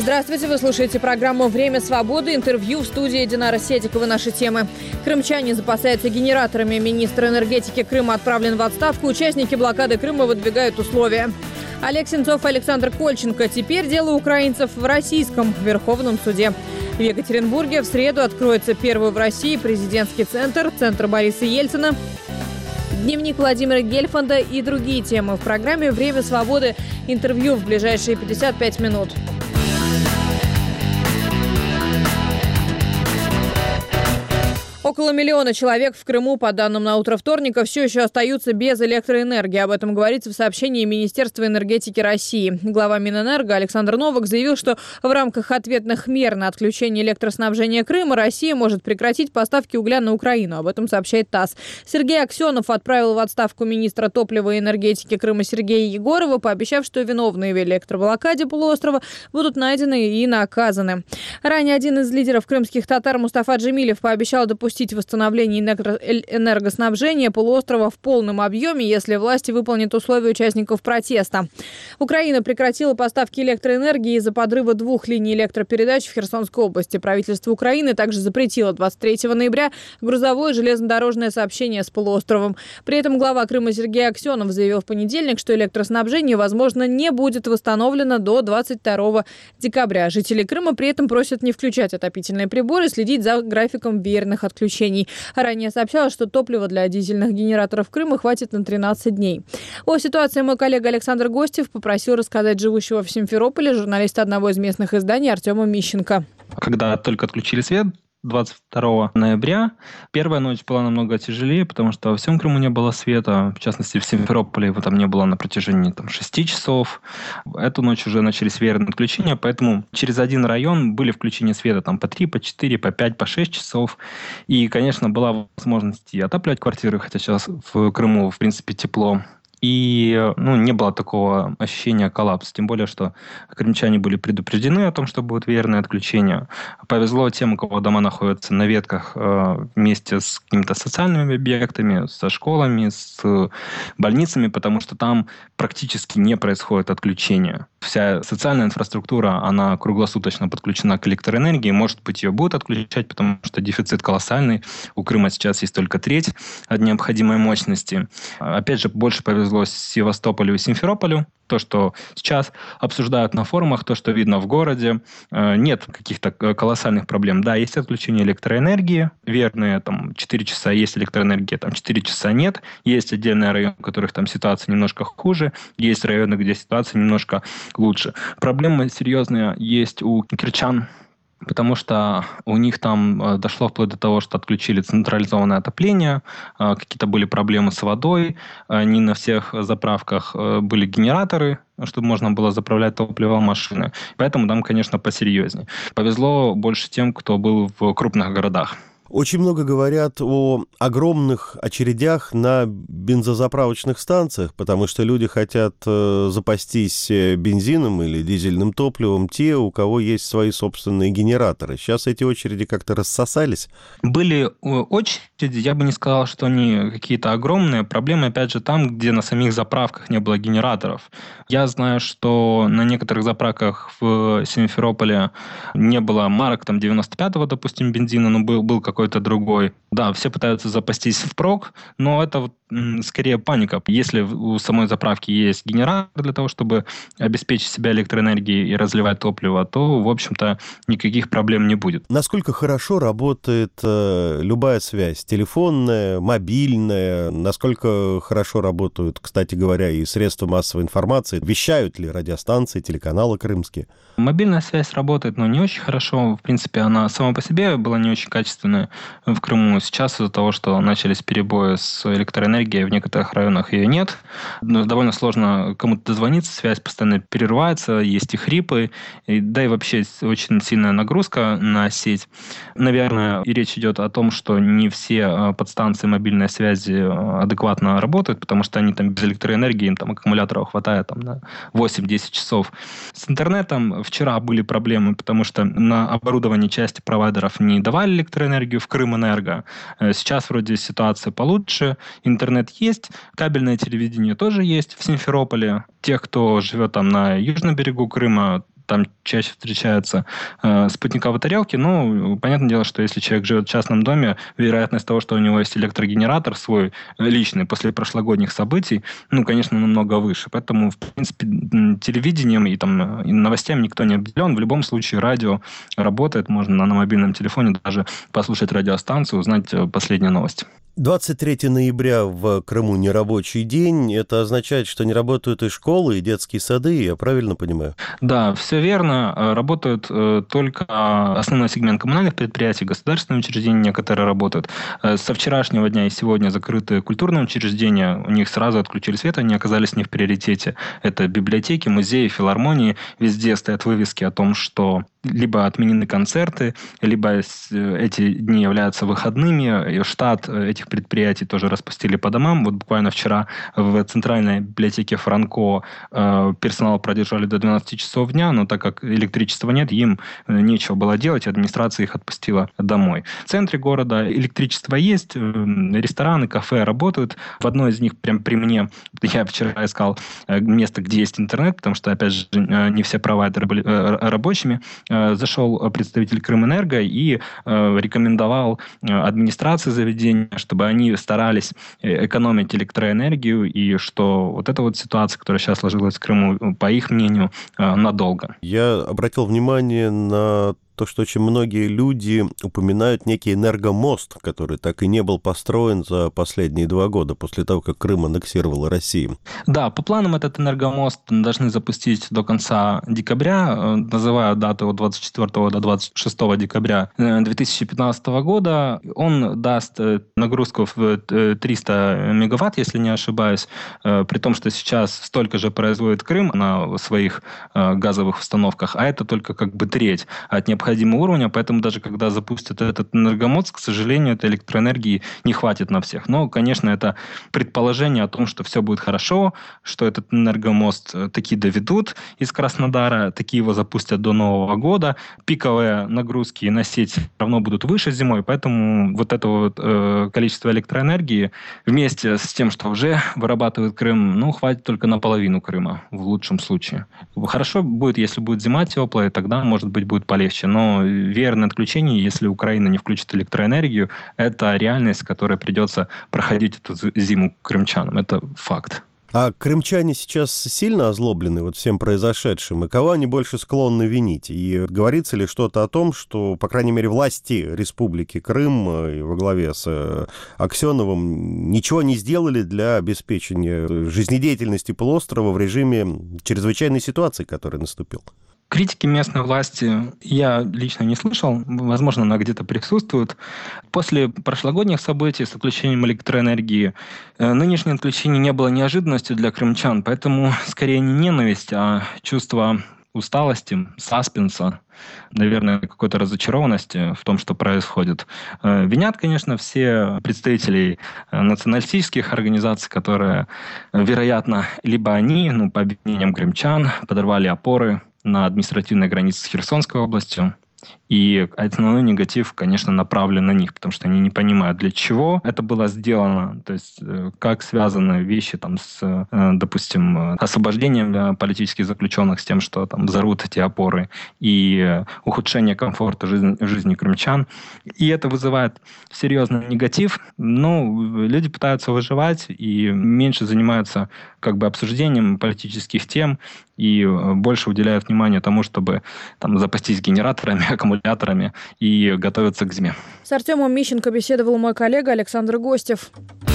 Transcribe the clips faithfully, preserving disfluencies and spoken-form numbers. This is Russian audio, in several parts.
Здравствуйте, вы слушаете программу «Время свободы». Интервью в студии Динара Седикова. Наши темы. Крымчане запасаются генераторами. Министр энергетики Крыма отправлен в отставку. Участники блокады Крыма выдвигают условия. Олег Сенцов и Александр Кольченко. Теперь дело украинцев в Российском Верховном суде. В Екатеринбурге в среду откроется первый в России президентский центр, центр Бориса Ельцина. Дневник Владимира Гельфанда и другие темы в программе «Время свободы». Интервью в ближайшие пятьдесят пять минут. Около миллиона человек в Крыму, по данным на утро вторника, все еще остаются без электроэнергии. Об этом говорится в сообщении Министерства энергетики России. Глава Минэнерго Александр Новак заявил, что в рамках ответных мер на отключение электроснабжения Крыма Россия может прекратить поставки угля на Украину. Об этом сообщает ТАСС. Сергей Аксенов отправил в отставку министра топлива и энергетики Крыма Сергея Егорова, пообещав, что виновные в электроблокаде полуострова будут найдены и наказаны. Ранее один из лидеров крымских татар Мустафа Джемилев пообещал допустить восстановление энергоснабжения полуострова в полном объеме, если власти выполнят условия участников протеста. Украина прекратила поставки электроэнергии из-за подрыва двух линий электропередач в Херсонской области. Правительство Украины также запретило двадцать третьего ноября грузовое железнодорожное сообщение с полуостровом. При этом глава Крыма Сергей Аксенов заявил в понедельник, что электроснабжение, возможно, не будет восстановлено до двадцать второго декабря. Жители Крыма при этом просят не включать отопительные приборы и следить за графиком веерных отключений. Ранее сообщалось, что топлива для дизельных генераторов Крыма хватит на тринадцать дней. О ситуации мой коллега Александр Гостев попросил рассказать живущего в Симферополе журналиста одного из местных изданий Артема Мищенко. Когда только отключили свет двадцать второго ноября, первая ночь была намного тяжелее, потому что во всем Крыму не было света. В частности, в Симферополе его там не было на протяжении там, шести часов. Эту ночь уже начались веерные отключения, поэтому через один район были включения света там, по три, по четыре, по пять, по шесть часов. И, конечно, была возможность и отапливать квартиры, хотя сейчас в Крыму, в принципе, тепло. И ну, не было такого ощущения коллапса. Тем более, что крымчане были предупреждены о том, что будут веерные отключения. Повезло тем, у кого дома находятся на ветках э, вместе с какими-то социальными объектами, со школами, с больницами, потому что там практически не происходит отключения. Вся социальная инфраструктура, она круглосуточно подключена к электроэнергии. Может быть, ее будут отключать, потому что дефицит колоссальный. У Крыма сейчас есть только треть от необходимой мощности. Опять же, больше повезло Севастополю и Симферополю. То, что сейчас обсуждают на форумах, то, что видно в городе, нет каких-то колоссальных проблем. Да, есть отключение электроэнергии, верные, там, четыре часа есть электроэнергия, там, четыре часа нет. Есть отдельные районы, в которых там ситуация немножко хуже, есть районы, где ситуация немножко лучше. Проблемы серьезные есть у кирчан, потому что у них там дошло вплоть до того, что отключили централизованное отопление, какие-то были проблемы с водой, не на всех заправках были генераторы, чтобы можно было заправлять топливо машины. Поэтому там, конечно, посерьезнее. Повезло больше тем, кто был в крупных городах. Очень много говорят о огромных очередях на бензозаправочных станциях, потому что люди хотят э, запастись бензином или дизельным топливом, те, у кого есть свои собственные генераторы. Сейчас эти очереди как-то рассосались? Были очереди, я бы не сказал, что они какие-то огромные. Проблемы, опять же, там, где на самих заправках не было генераторов. Я знаю, что на некоторых заправках в Симферополе не было марок там девяносто пятого, допустим, бензина, но был, был какой-то другой. Да, все пытаются запастись впрок, но это вот, м, скорее паника. Если у самой заправки есть генератор для того, чтобы обеспечить себя электроэнергией и разливать топливо, то, в общем-то, никаких проблем не будет. Насколько хорошо работает э, любая связь? Телефонная, мобильная? Насколько хорошо работают, кстати говоря, и средства массовой информации? Вещают ли радиостанции, телеканалы крымские? Мобильная связь работает, но не очень хорошо. В принципе, она сама по себе была не очень качественная в Крыму. Сейчас из-за того, что начались перебои с электроэнергией, в некоторых районах ее нет. Но довольно сложно кому-то дозвониться, связь постоянно прерывается, есть и хрипы, и, да и вообще очень сильная нагрузка на сеть. Наверное, и речь идет о том, что не все подстанции мобильной связи адекватно работают, потому что они там без электроэнергии, им там аккумуляторов хватает там, на восемь-десять часов. С интернетом вчера были проблемы, потому что на оборудовании части провайдеров не давали электроэнергию в Крымэнерго. Сейчас вроде ситуация получше. Интернет есть, кабельное телевидение тоже есть в Симферополе. Тех, кто живет там на южном берегу Крыма, там чаще встречаются э, спутниковые тарелки. Ну, понятное дело, что если человек живет в частном доме, вероятность того, что у него есть электрогенератор свой личный после прошлогодних событий, ну, конечно, намного выше. Поэтому, в принципе, телевидением и, там, и новостями никто не обделен. В любом случае радио работает. Можно на мобильном телефоне даже послушать радиостанцию, узнать последние новости. двадцать третьего ноября в Крыму нерабочий день. Это означает, что не работают и школы, и детские сады, я правильно понимаю? Да, все верно. Работают только основной сегмент коммунальных предприятий, государственные учреждения некоторые работают. Со вчерашнего дня и сегодня закрыты культурные учреждения. У них сразу отключили свет, они оказались не в приоритете. Это библиотеки, музеи, филармонии. Везде стоят вывески о том, что либо отменены концерты, либо эти дни являются выходными. И штат этих предприятий тоже распустили по домам. Вот буквально вчера в центральной библиотеке Франко персонал продержали до двенадцати часов дня, но так как электричества нет, им нечего было делать, администрация их отпустила домой. В центре города электричество есть, рестораны, кафе работают. В одной из них, прям при мне, я вчера искал место, где есть интернет, потому что, опять же, не все провайдеры были рабочими. Зашел представитель Крымэнерго и рекомендовал администрации заведения, чтобы они старались экономить электроэнергию, и что вот эта вот ситуация, которая сейчас сложилась в Крыму, по их мнению, надолго. Я обратил внимание на то, что очень многие люди упоминают некий энергомост, который так и не был построен за последние два года, после того, как Крым аннексировала Россия. Да, по планам этот энергомост должны запустить до конца декабря, называю дату от двадцать четвёртого до двадцать шестого декабря две тысячи пятнадцатого года. Он даст нагрузку в триста мегаватт, если не ошибаюсь, при том, что сейчас столько же производит Крым на своих газовых установках, а это только как бы треть от необходимого уровня, поэтому даже когда запустят этот энергомост, к сожалению, этой электроэнергии не хватит на всех. Но, конечно, это предположение о том, что все будет хорошо, что этот энергомост таки доведут из Краснодара, таки его запустят до Нового года. Пиковые нагрузки на сеть равно будут выше зимой, поэтому вот это вот э, количество электроэнергии вместе с тем, что уже вырабатывает Крым, ну, хватит только на половину Крыма в лучшем случае. Хорошо будет, если будет зима теплая, тогда, может быть, будет полегче. Но верное отключение, если Украина не включит электроэнергию, это реальность, которая придется проходить эту зиму крымчанам. Это факт. А крымчане сейчас сильно озлоблены вот всем произошедшим? И кого они больше склонны винить? И говорится ли что-то о том, что, по крайней мере, власти Республики Крым во главе с Аксеновым ничего не сделали для обеспечения жизнедеятельности полуострова в режиме чрезвычайной ситуации, которая наступила? Критики местной власти я лично не слышал, возможно, она где-то присутствует. После прошлогодних событий с отключением электроэнергии нынешнее отключение не было неожиданностью для крымчан, поэтому скорее не ненависть, а чувство усталости, саспенса, наверное, какой-то разочарованности в том, что происходит. Винят, конечно, все представителей националистических организаций, которые, вероятно, либо они, ну, по обвинениям крымчан, подорвали опоры на административной границе с Херсонской областью. И основной негатив, конечно, направлен на них, потому что они не понимают, для чего это было сделано, то есть как связаны вещи там, с, допустим, освобождением политических заключенных, с тем, что там взорвут эти опоры, и ухудшение комфорта жизни, жизни крымчан. И это вызывает серьезный негатив. Ну, люди пытаются выживать и меньше занимаются как бы обсуждением политических тем и больше уделяют внимание тому, чтобы там запастись генераторами, аккумуляторами и готовиться к зиме. С Артемом Мищенко беседовал мой коллега Александр Гостев.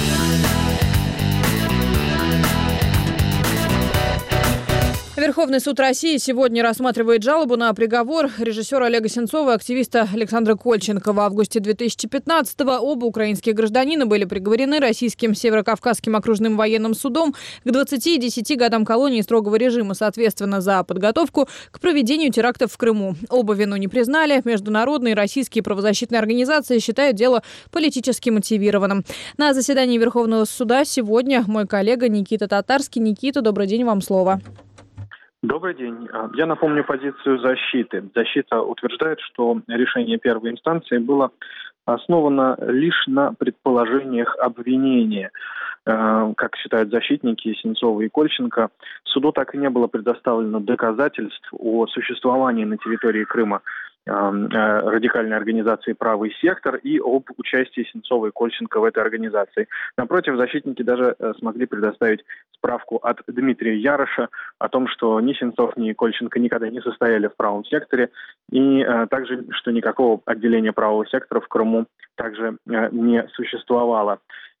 Верховный суд России сегодня рассматривает жалобу на приговор режиссера Олега Сенцова и активиста Александра Кольченко. В августе две тысячи пятнадцатого оба украинских гражданина были приговорены Российским Северокавказским окружным военным судом к двадцати и десяти годам колонии строгого режима, соответственно, за подготовку к проведению терактов в Крыму. Оба вину не признали. Международные российские правозащитные организации считают дело политически мотивированным. На заседании Верховного суда сегодня мой коллега Никита Татарский. Никита, добрый день, вам слово. Добрый день. Я напомню позицию защиты. Защита утверждает, что решение первой инстанции было основано лишь на предположениях обвинения. как считают защитники Сенцова и Кольченко, суду так и не было предоставлено доказательств о существовании на территории Крыма радикальной организации «Правый сектор» и об участии Сенцова и Кольченко в этой организации. Напротив, защитники даже смогли предоставить справку от Дмитрия Яроша о том, что ни Сенцов, ни Кольченко никогда не состояли в правом секторе, и также, что никакого отделения правого сектора в Крыму также не существовало.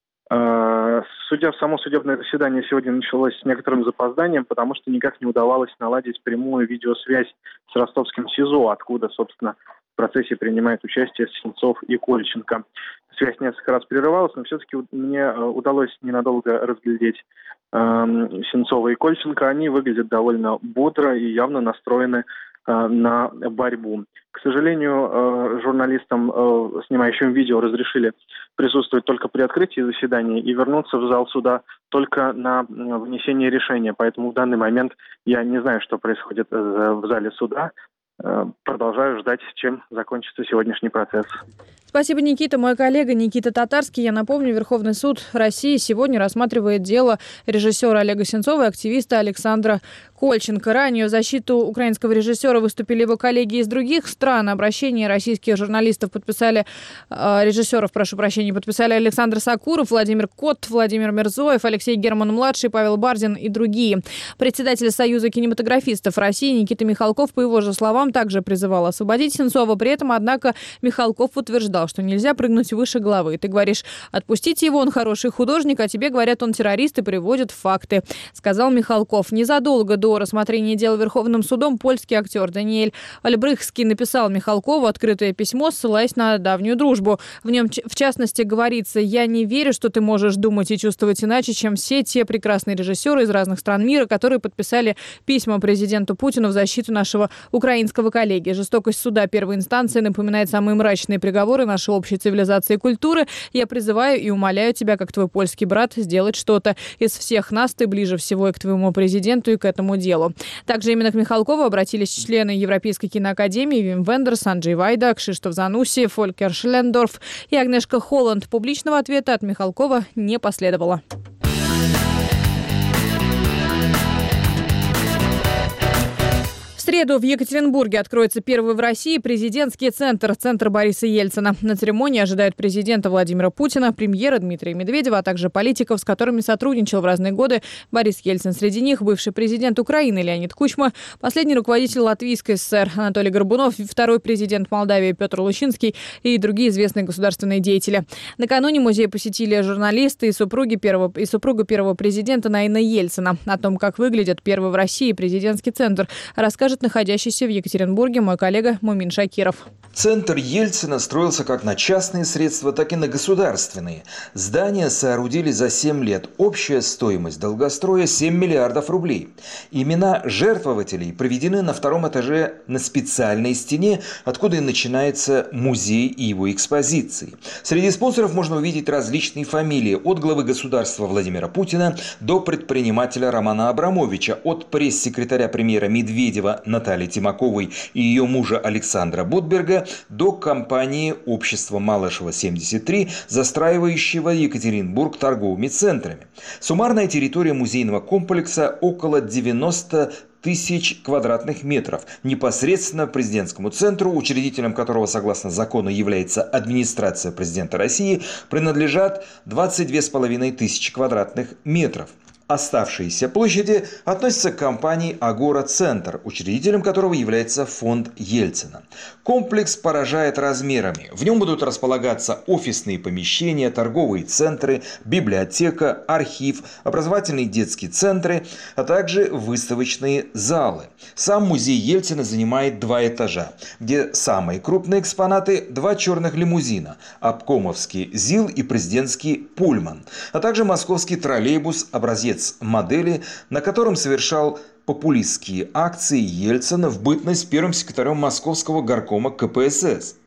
Судя, само судебное заседание сегодня началось с некоторым запозданием, потому что никак не удавалось наладить прямую видеосвязь с ростовским СИЗО, откуда, собственно, в процессе принимает участие Сенцов и Кольченко. Связь несколько раз прерывалась, но все-таки мне удалось ненадолго разглядеть э, Сенцова и Кольченко. Они выглядят довольно бодро и явно настроены э, на борьбу. К сожалению, журналистам, снимающим видео, разрешили присутствовать только при открытии заседания и вернуться в зал суда только на вынесение решения. Поэтому в данный момент я не знаю, что происходит в зале суда. Продолжаю ждать, чем закончится сегодняшний процесс. Спасибо, Никита. Мой коллега Никита Татарский. Я напомню, Верховный суд России сегодня рассматривает дело режиссера Олега Сенцова и активиста Александра Кольченко. Ранее в защиту украинского режиссера выступили его коллеги из других стран. Обращение российских журналистов подписали, э, режиссеров, прошу прощения, подписали Александр Сакуров, Владимир Кот, Владимир Мирзоев, Алексей Герман-младший, Павел Бардин и другие. Председатель Союза кинематографистов России Никита Михалков, по его же словам, также призывал освободить Сенцова. При этом, однако, Михалков утверждал, что нельзя прыгнуть выше головы. Ты говоришь, отпустите его, он хороший художник, а тебе говорят, он террорист, и приводят факты, сказал Михалков. Незадолго до рассмотрения дела Верховным судом польский актер Даниэль Ольбрыхский написал Михалкову открытое письмо, ссылаясь на давнюю дружбу. В нем, в частности, говорится: «Я не верю, что ты можешь думать и чувствовать иначе, чем все те прекрасные режиссеры из разных стран мира, которые подписали письма президенту Путину в защиту нашего украинского коллеги. Жестокость суда первой инстанции напоминает самые мрачные приговоры нашей общей цивилизации и культуры. Я призываю и умоляю тебя, как твой польский брат, сделать что-то. Из всех нас ты ближе всего и к твоему президенту, и к этому делу». Также именно к Михалкову обратились члены Европейской киноакадемии Вим Вендерс, Анджей Вайда, Кшиштоф Зануси, Фолькер Шлендорф и Агнешка Холланд. Публичного ответа от Михалкова не последовало. В среду в Екатеринбурге откроется первый в России президентский центр, центр Бориса Ельцина. На церемонии ожидают президента Владимира Путина, премьера Дмитрия Медведева, а также политиков, с которыми сотрудничал в разные годы Борис Ельцин. Среди них бывший президент Украины Леонид Кучма, последний руководитель Латвийской ССР Анатолий Горбунов, второй президент Молдавии Петр Лучинский и другие известные государственные деятели. Накануне музей посетили журналисты и, супруги первого, и супруга первого президента Наина Ельцина. О том, как выглядит первый в России президентский центр, расскажет находящийся в Екатеринбурге мой коллега Мумин Шакиров. Центр Ельцина строился как на частные средства, так и на государственные. Здание соорудили за семь лет. Общая стоимость долгостроя – семь миллиардов рублей. Имена жертвователей проведены на втором этаже на специальной стене, откуда и начинается музей и его экспозиции. Среди спонсоров можно увидеть различные фамилии. От главы государства Владимира Путина до предпринимателя Романа Абрамовича, от пресс-секретаря премьера Медведева Натальи Тимаковой и ее мужа Александра Ботберга до компании «Общество Малышева-семьдесят три», застраивающего Екатеринбург торговыми центрами. Суммарная территория музейного комплекса около девяноста тысяч квадратных метров. Непосредственно президентскому центру, учредителем которого, согласно закону, является администрация президента России, принадлежат двадцать две с половиной тысячи квадратных метров. Оставшиеся площади относятся к компании «Агора-Центр», учредителем которого является фонд Ельцина. Комплекс поражает размерами. В нем будут располагаться офисные помещения, торговые центры, библиотека, архив, образовательные детские центры, а также выставочные залы. Сам музей Ельцина занимает два этажа, где самые крупные экспонаты – два черных лимузина – обкомовский ЗИЛ и президентский Пульман, а также московский троллейбус образец модели, на котором совершал популистские акции Ельцина в бытность первым секретарем московского горкома ка пэ эс эс.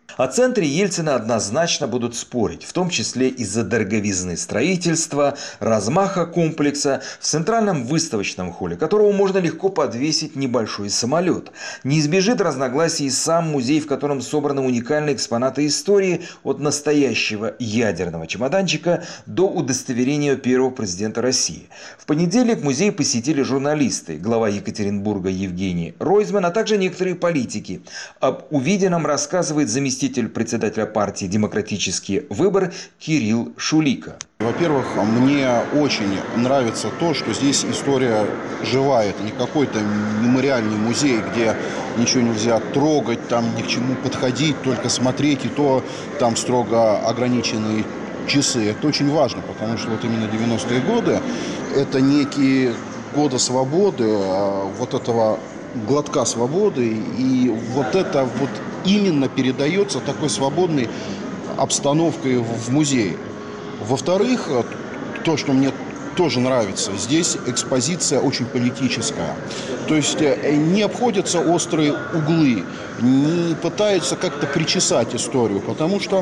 О центре Ельцина однозначно будут спорить, в том числе из-за дороговизны строительства, размаха комплекса, в центральном выставочном холле которого можно легко подвесить небольшой самолет. Не избежит разногласий сам музей, в котором собраны уникальные экспонаты истории от настоящего ядерного чемоданчика до удостоверения первого президента России. В понедельник музей посетили журналисты, глава Екатеринбурга Евгений Ройзман, а также некоторые политики. Об увиденном рассказывает заместитель председателя партии «Демократический выбор» Кирилл Шулика. Во-первых, мне очень нравится то, что здесь история живая. Это не какой-то мемориальный музей, где ничего нельзя трогать, там ни к чему подходить, только смотреть, и то там строго ограниченные часы. Это очень важно, потому что вот именно девяностые годы – это некие годы свободы, вот этого глотка свободы, и вот это вот именно передается такой свободной обстановкой в музее. Во-вторых, то, что мне тоже нравится, здесь экспозиция очень политическая. То есть не обходятся острые углы, не пытаются как-то причесать историю, потому что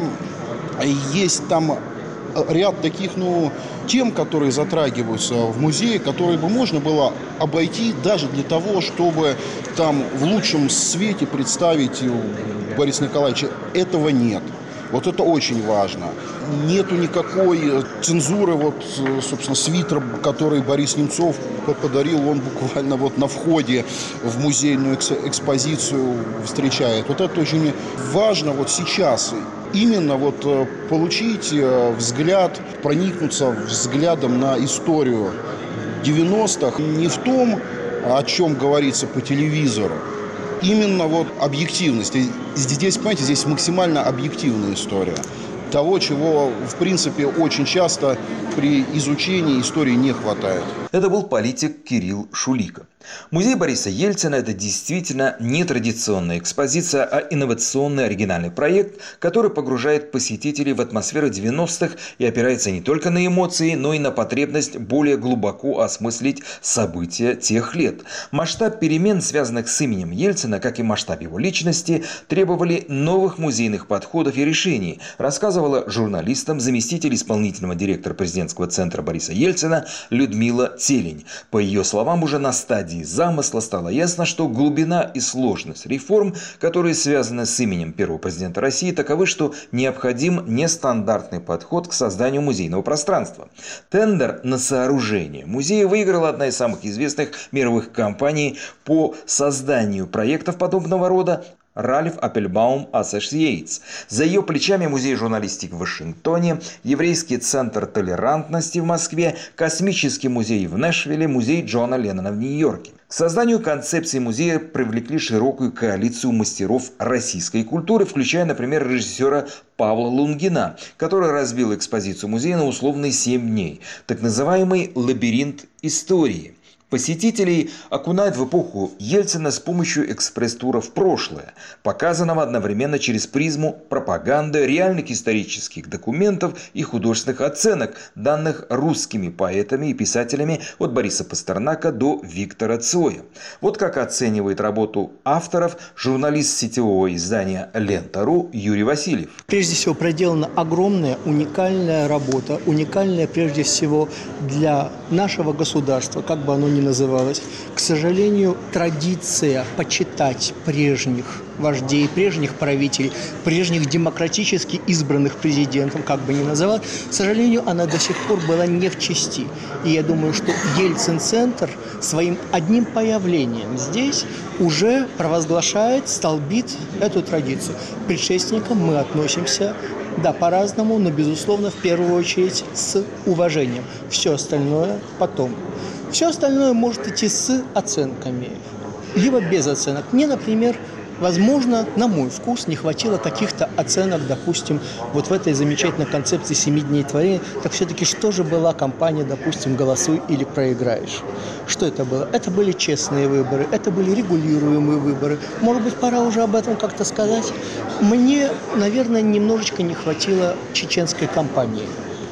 есть там ряд таких, ну, тем, которые затрагиваются в музее, которые бы можно было обойти даже для того, чтобы там в лучшем свете представить Бориса Николаевича. Этого нет. Вот это очень важно. Нету никакой цензуры. Вот, собственно, свитер, который Борис Немцов подарил, он буквально вот на входе в музейную экспозицию встречает. Вот это очень важно вот сейчас. Именно вот получить взгляд, проникнуться взглядом на историю девяностых не в том, о чем говорится по телевизору, именно вот объективность. Здесь, понимаете, здесь максимально объективная история того, чего, в принципе, очень часто при изучении истории не хватает. Это был политик Кирилл Шулика. Музей Бориса Ельцина – это действительно не традиционная экспозиция, а инновационный оригинальный проект, который погружает посетителей в атмосферу девяностых и опирается не только на эмоции, но и на потребность более глубоко осмыслить события тех лет. Масштаб перемен, связанных с именем Ельцина, как и масштаб его личности, требовали новых музейных подходов и решений, рассказывала журналистам заместитель исполнительного директора президентского центра Бориса Ельцина Людмила Телень. По ее словам, уже на стадии замысла стало ясно, что глубина и сложность реформ, которые связаны с именем первого президента России, таковы, что необходим нестандартный подход к созданию музейного пространства. Тендер на сооружение музея выиграла одна из самых известных мировых компаний по созданию проектов подобного рода – Ральф Аппельбаум Associates. За ее плечами музей журналистики в Вашингтоне, еврейский центр толерантности в Москве, космический музей в Нэшвилле, музей Джона Леннона в Нью-Йорке. К созданию концепции музея привлекли широкую коалицию мастеров российской культуры, включая, например, режиссера Павла Лунгина, который разбил экспозицию музея на условные семь дней, так называемый «Лабиринт истории». Посетителей окунают в эпоху Ельцина с помощью экспресс-тура в прошлое, показанного одновременно через призму пропаганды, реальных исторических документов и художественных оценок, данных русскими поэтами и писателями от Бориса Пастернака до Виктора Цоя. Вот как оценивает работу авторов журналист сетевого издания «Лента.ру» Юрий Васильев. Прежде всего, проделана огромная, уникальная работа, уникальная прежде всего для нашего государства, как бы оно ни называлось. К сожалению, традиция почитать прежних вождей, прежних правителей, прежних демократически избранных президентов, как бы ни называл, к сожалению, она до сих пор была не в чести. И я думаю, что Ельцин-центр своим одним появлением здесь уже провозглашает, столбит эту традицию. К предшественникам мы относимся, да, по-разному, но, безусловно, в первую очередь с уважением. Все остальное потом. Все остальное может идти с оценками, либо без оценок. Мне, например, возможно, на мой вкус, не хватило каких-то оценок, допустим, вот в этой замечательной концепции «Семи дней творения». Так все-таки что же была компания, допустим, «Голосуй или проиграешь»? Что это было? Это были честные выборы, это были регулируемые выборы. Может быть, пора уже об этом как-то сказать? Мне, наверное, немножечко не хватило чеченской кампании,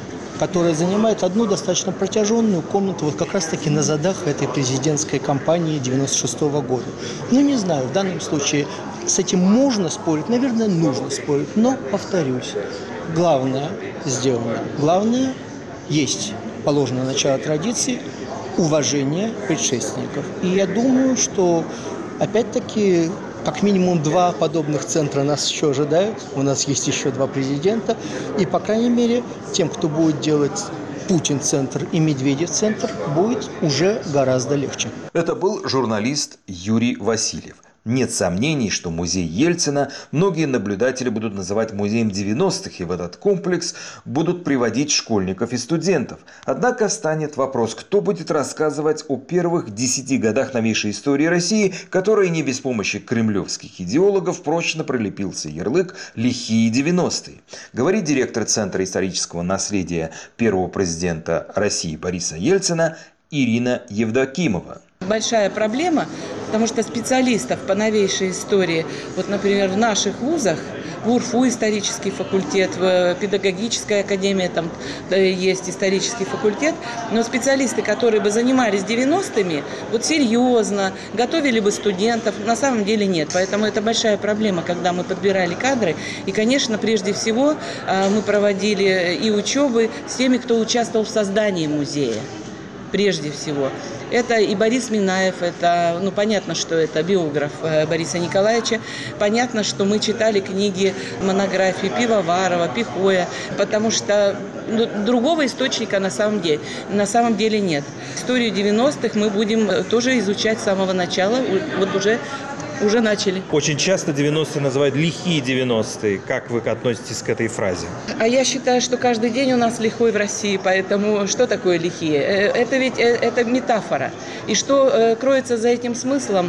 которая занимает одну достаточно протяженную комнату вот как раз-таки на задах этой президентской кампании девяносто шестого года. Ну, не знаю, в данном случае с этим можно спорить, наверное, нужно спорить, но, повторюсь, главное сделано. Главное есть положено начало традиции уважение предшественников. И я думаю, что опять-таки как минимум два подобных центра нас еще ожидают. У нас есть еще два президента. И, по крайней мере, тем, кто будет делать Путин-центр и Медведев-центр, будет уже гораздо легче. Это был журналист Юрий Васильев. Нет сомнений, что музей Ельцина многие наблюдатели будут называть музеем девяностых, и в этот комплекс будут приводить школьников и студентов. Однако встанет вопрос, кто будет рассказывать о первых десяти годах новейшей истории России, которой не без помощи кремлевских идеологов прочно прилепился ярлык «лихие девяностые». Говорит директор Центра исторического наследия первого президента России Бориса Ельцина Ирина Евдокимова. Большая проблема, потому что специалистов по новейшей истории, вот, например, в наших вузах, в УРФУ исторический факультет, в педагогической академии там есть исторический факультет, но специалисты, которые бы занимались девяностыми, вот серьезно, готовили бы студентов, на самом деле нет. Поэтому это большая проблема, когда мы подбирали кадры. И, конечно, прежде всего мы проводили и учебы с теми, кто участвовал в создании музея. Прежде всего. Это и Борис Минаев, это, ну, понятно, что это биограф Бориса Николаевича. Понятно, что мы читали книги, монографии Пивоварова, Пихоя, потому что ну, другого источника на самом деле, на самом деле нет. Историю девяностых мы будем тоже изучать с самого начала, вот уже Уже начали. Очень часто девяностые называют лихие девяностые. Как вы относитесь к этой фразе? А я считаю, что каждый день у нас лихой в России, поэтому что такое лихие? Это ведь это метафора. И что кроется за этим смыслом?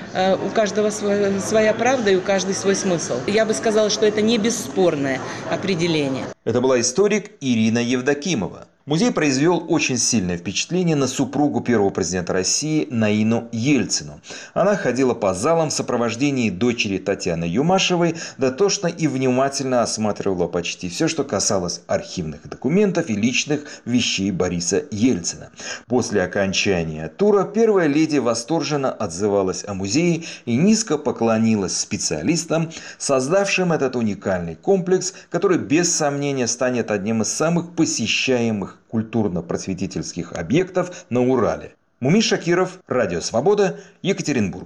У каждого своя правда и у каждого свой смысл. Я бы сказала, что это не бесспорное определение. Это была историк Ирина Евдокимова. Музей произвел очень сильное впечатление на супругу первого президента России Наину Ельцину. Она ходила по залам в сопровождении дочери Татьяны Юмашевой, дотошно и внимательно осматривала почти все, что касалось архивных документов и личных вещей Бориса Ельцина. После окончания тура первая леди восторженно отзывалась о музее и низко поклонилась специалистам, создавшим этот уникальный комплекс, который без сомнения станет одним из самых посещаемых культурно-просветительских объектов на Урале. Мумий Шакиров, Радио Свобода, Екатеринбург.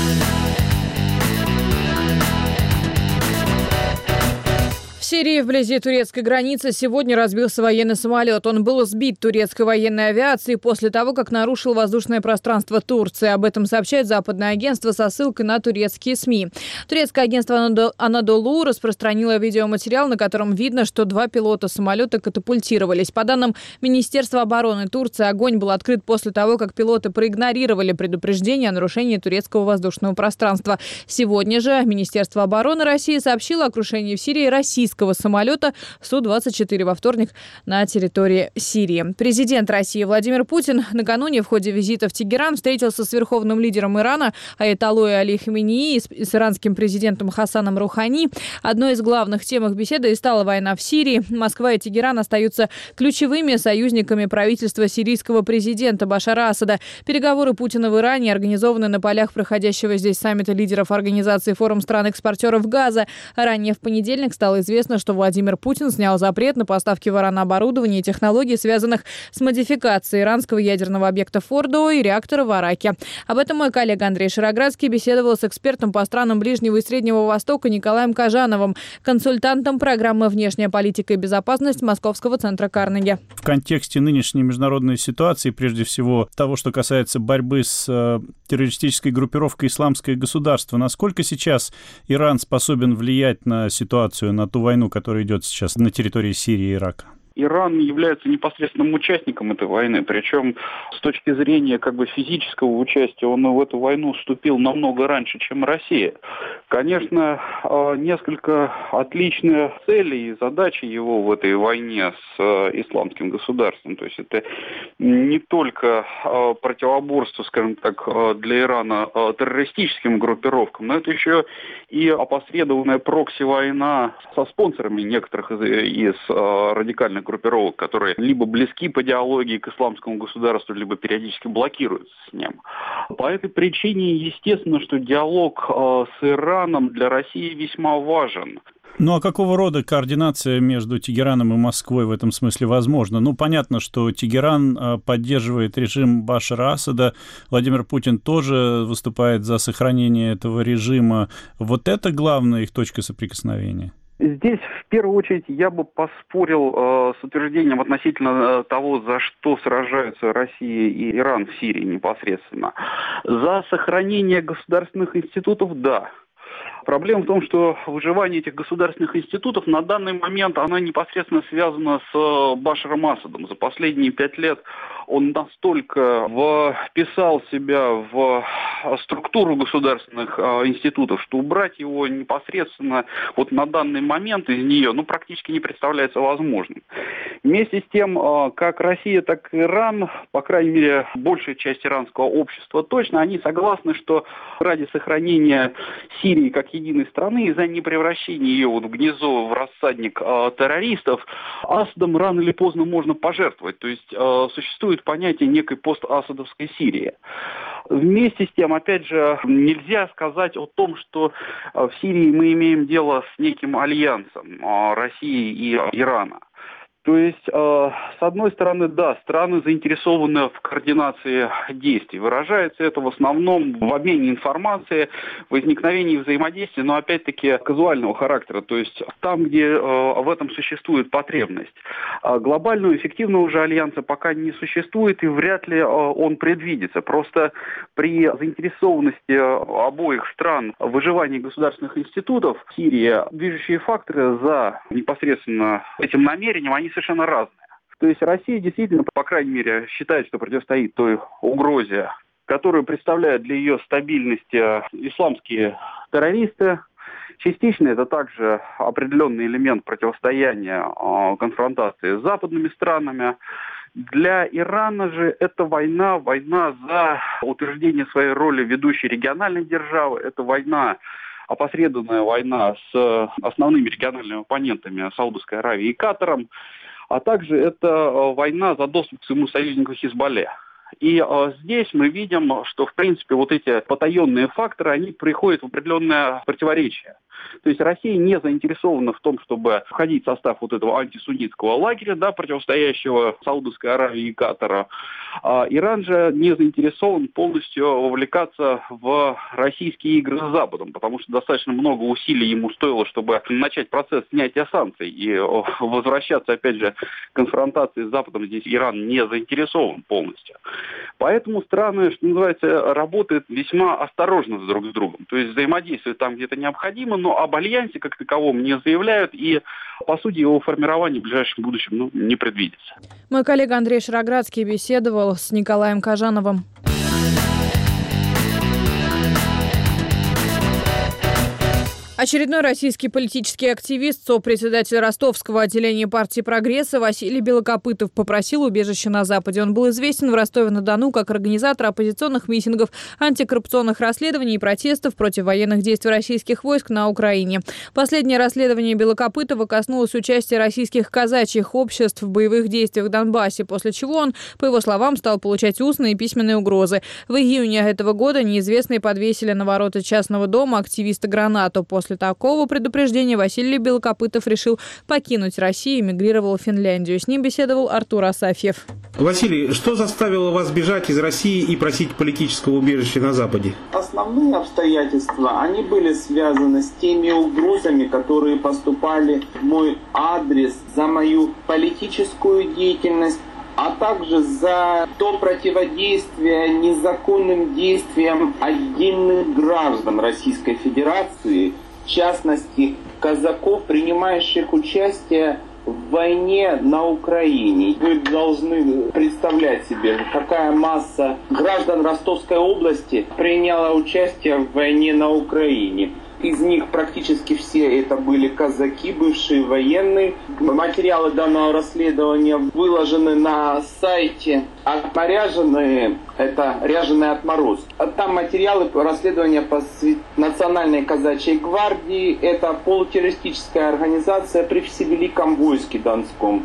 В Сирии, вблизи турецкой границы, сегодня разбился военный самолет. Он был сбит турецкой военной авиацией после того, как нарушил воздушное пространство Турции. Об этом сообщает западное агентство со ссылкой на турецкие СМИ. Турецкое агентство «Анадолу» распространило видеоматериал, на котором видно, что два пилота самолета катапультировались. По данным Министерства обороны Турции, огонь был открыт после того, как пилоты проигнорировали предупреждение о нарушении турецкого воздушного пространства. Сегодня же Министерство обороны России сообщило о крушении в Сирии российского самолета Су двадцать четыре во вторник на территории Сирии. Президент России Владимир Путин накануне в ходе визита в Тегеран встретился с верховным лидером Ирана Аятоллой Али Хаменеи и с, с иранским президентом Хасаном Рухани. Одной из главных тем их беседы и стала война в Сирии. Москва и Тегеран остаются ключевыми союзниками правительства сирийского президента Башара Асада. Переговоры Путина в Иране организованы на полях проходящего здесь саммита лидеров организации «Форум стран-экспортеров газа». Ранее в понедельник стало известно, что Владимир Путин снял запрет на поставки в Иран оборудования и технологий, связанных с модификацией иранского ядерного объекта Фордо и реактора в Араке. Об этом мой коллега Андрей Шароградский беседовал с экспертом по странам Ближнего и Среднего Востока Николаем Кожановым, консультантом программы «Внешняя политика и безопасность» Московского центра Карнеги. В контексте нынешней международной ситуации, прежде всего того, что касается борьбы с э, террористической группировкой «Исламское государство», насколько сейчас Иран способен влиять на ситуацию, на ту войну, которая идет сейчас на территории Сирии и Ирака? Иран является непосредственным участником этой войны, причем с точки зрения как бы физического участия он в эту войну вступил намного раньше, чем Россия. Конечно, несколько отличные цели и задачи его в этой войне с исламским государством. То есть это не только противоборство, скажем так, для Ирана террористическим группировкам, но это еще и опосредованная прокси-война со спонсорами некоторых из, из радикальных группировок, которые либо близки по идеологии к исламскому государству, либо периодически блокируются с ним. По этой причине, естественно, что диалог э, с Ираном для России весьма важен. Ну а какого рода координация между Тегераном и Москвой в этом смысле возможна? Ну, понятно, что Тегеран поддерживает режим Башара Асада, Владимир Путин тоже выступает за сохранение этого режима. Вот это главная их точка соприкосновения? Здесь, в первую очередь, я бы поспорил э, с утверждением относительно того, за что сражаются Россия и Иран в Сирии непосредственно. За сохранение государственных институтов – да. Проблема в том, что выживание этих государственных институтов на данный момент оно непосредственно связано с Башаром Асадом. За последние пять лет он настолько вписал себя в структуру государственных институтов, что убрать его непосредственно вот на данный момент из нее ну, практически не представляется возможным. Вместе с тем, как Россия, так и Иран, по крайней мере, большая часть иранского общества точно, они согласны, что ради сохранения Сирии как единой страны и за непревращение ее вот в гнездо, в рассадник э, террористов, Асадом рано или поздно можно пожертвовать. То есть э, существует понятие некой постасадовской Сирии. Вместе с тем, опять же, нельзя сказать о том, что э, в Сирии мы имеем дело с неким альянсом э, России и Ирана. То есть, э, с одной стороны, да, страны заинтересованы в координации действий. Выражается это в основном в обмене информацией, возникновении взаимодействия, но опять-таки казуального характера, то есть там, где э, в этом существует потребность. А глобального эффективного же альянса пока не существует и вряд ли э, он предвидится. Просто при заинтересованности обоих стран в выживании государственных институтов в Сирии движущие факторы за непосредственно этим намерением, они совершенно разные. То есть Россия действительно, по крайней мере, считает, что противостоит той угрозе, которую представляют для ее стабильности исламские террористы. Частично это также определенный элемент противостояния, конфронтации с западными странами. Для Ирана же это война, война за утверждение своей роли ведущей региональной державы, это война, опосредованная война с основными региональными оппонентами Саудовской Аравией и Катаром, а также это война за доступ к своему союзнику Хизбалле. И э, здесь мы видим, что, в принципе, вот эти потаенные факторы, они приходят в определенное противоречие. То есть Россия не заинтересована в том, чтобы входить в состав вот этого антисуннитского лагеря, да, противостоящего Саудовской Аравии и Катара. А Иран же не заинтересован полностью вовлекаться в российские игры с Западом, потому что достаточно много усилий ему стоило, чтобы начать процесс снятия санкций и возвращаться, опять же, к конфронтации с Западом. Здесь Иран не заинтересован полностью. Поэтому страны, что называется, работают весьма осторожно друг с другом. То есть взаимодействуют там, где это необходимо, но об альянсе как таковом не заявляют, и, по сути, его формирование в ближайшем будущем ну, не предвидится. Мой коллега Андрей Широградский беседовал с Николаем Кожановым. Очередной российский политический активист, сопредседатель ростовского отделения партии «Прогресса» Василий Белокопытов попросил убежище на Западе. Он был известен в Ростове-на-Дону как организатор оппозиционных митингов, антикоррупционных расследований и протестов против военных действий российских войск на Украине. Последнее расследование Белокопытова коснулось участия российских казачьих обществ в боевых действиях в Донбассе, после чего он, по его словам, стал получать устные и письменные угрозы. В июне этого года неизвестные подвесили на ворота частного дома активиста гранату. После После такого предупреждения Василий Белокопытов решил покинуть Россию и эмигрировал в Финляндию. С ним беседовал Артур Асафьев. Василий, что заставило вас бежать из России и просить политического убежища на Западе? Основные обстоятельства, они были связаны с теми угрозами, которые поступали в мой адрес за мою политическую деятельность, а также за то противодействие незаконным действиям отдельных граждан Российской Федерации, в частности, казаков, принимающих участие в войне на Украине. Вы должны представлять себе, какая масса граждан Ростовской области приняла участие в войне на Украине. Из них практически все это были казаки, бывшие военные. Материалы данного расследования выложены на сайте «Отморяженные». Это «Ряженый отмороз». Там материалы расследования по Национальной казачьей гвардии. Это полутеррористическая организация при Всевеликом войске Донском.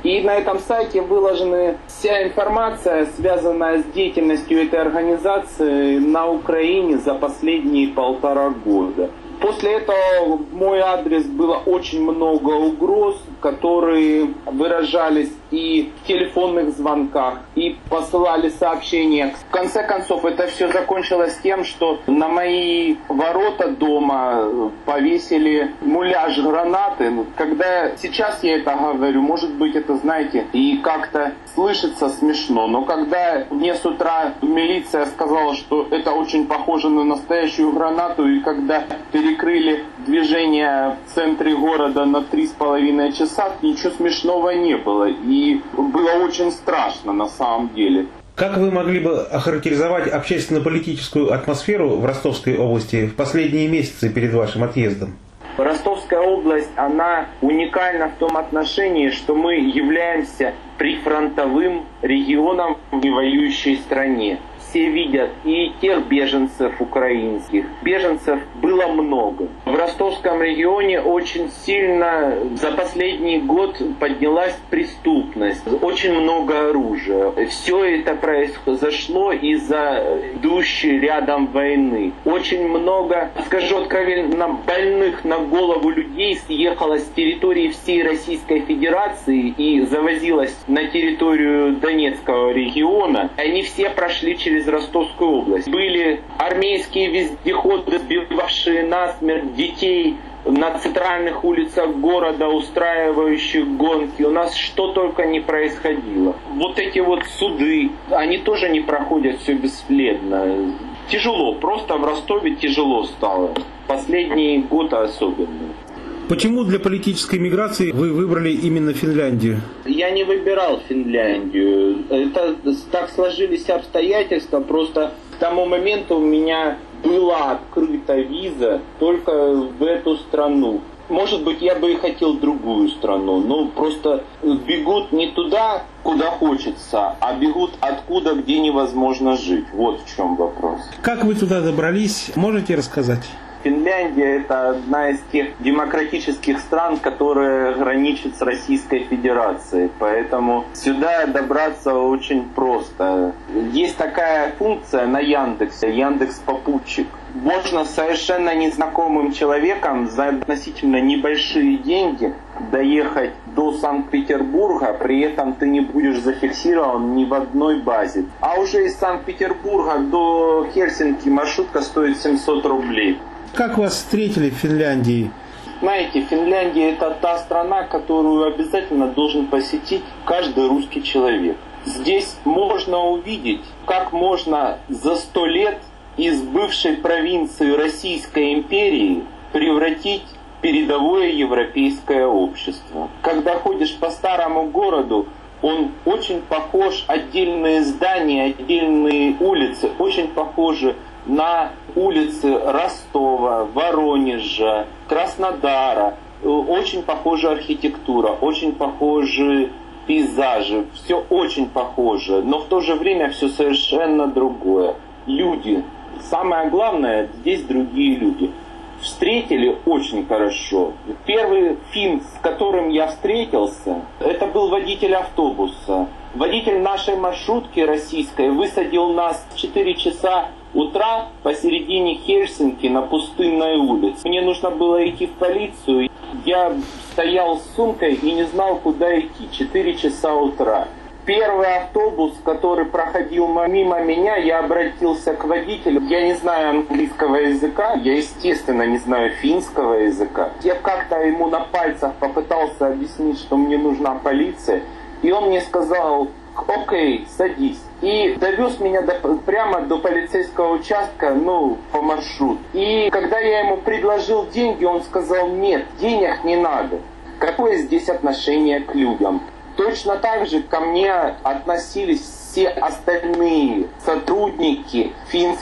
И на этом сайте выложена вся информация, связанная с деятельностью этой организации на Украине за последние полтора года. После этого в мой адрес было очень много угроз, которые выражались и в телефонных звонках, и посылали сообщения. В конце концов, это все закончилось тем, что на мои ворота дома повесили муляж гранаты. Когда сейчас я это говорю, может быть, это, знаете, и как-то слышится смешно, но когда мне с утра милиция сказала, что это очень похоже на настоящую гранату, и когда перекрыли движение в центре города на три с половиной часа, ничего смешного не было. И было очень страшно на самом деле. Как вы могли бы охарактеризовать общественно-политическую атмосферу в Ростовской области в последние месяцы перед вашим отъездом? Ростовская область, она уникальна в том отношении, что мы являемся прифронтовым регионом в воюющей стране. Все видят и тех беженцев украинских. Беженцев было много. В Ростовском регионе очень сильно за последний год поднялась преступность. Очень много оружия. Все это произошло из-за идущей рядом войны. Очень много, скажу откровенно, больных на голову людей съехало с территории всей Российской Федерации и завозилось на территорию Донецкого региона. Они все прошли через Ростовскую область. Были армейские вездеходы, сбивавшие насмерть детей на центральных улицах города, устраивающих гонки. У нас что только не происходило. Вот эти вот суды, они тоже не проходят все бесследно. Тяжело, просто в Ростове тяжело стало. Последний год особенно. Почему для политической миграции вы выбрали именно Финляндию? Я не выбирал Финляндию. Это так сложились обстоятельства. Просто к тому моменту у меня была открыта виза только в эту страну. Может быть, я бы и хотел другую страну, но просто бегут не туда, куда хочется, а бегут откуда, где невозможно жить. Вот в чем вопрос. Как вы туда добрались, можете рассказать? Финляндия – это одна из тех демократических стран, которая граничит с Российской Федерацией. Поэтому сюда добраться очень просто. Есть такая функция на Яндексе, Яндекс.Попутчик. Можно совершенно незнакомым человеком за относительно небольшие деньги доехать до Санкт-Петербурга, при этом ты не будешь зафиксирован ни в одной базе. А уже из Санкт-Петербурга до Хельсинки маршрутка стоит семьсот рублей. Как вас встретили в Финляндии? Знаете, Финляндия – это та страна, которую обязательно должен посетить каждый русский человек. Здесь можно увидеть, как можно за сто лет из бывшей провинции Российской империи превратить в передовое европейское общество. Когда ходишь по старому городу, он очень похож, отдельные здания, отдельные улицы очень похожи на улицы Ростова, Воронежа, Краснодара. Очень похожа архитектура, очень похожи пейзажи. Все очень похоже, но в то же время все совершенно другое. Люди. Самое главное, здесь другие люди. Встретили очень хорошо. Первый финн, с которым я встретился, это был водитель автобуса. Водитель нашей маршрутки российской высадил нас в четыре часа утра посередине Хельсинки на пустынной улице. Мне нужно было идти в полицию. Я стоял с сумкой и не знал, куда идти. четыре часа утра. Первый автобус, который проходил мимо меня, я обратился к водителю. Я не знаю английского языка, я, естественно, не знаю финского языка. Я как-то ему на пальцах попытался объяснить, что мне нужна полиция. И он мне сказал: окей, садись. И довез меня до, прямо до полицейского участка, ну, по маршруту. И когда я ему предложил деньги, он сказал: нет, денег не надо. Какое здесь отношение к людям? Точно так же ко мне относились все остальные сотрудники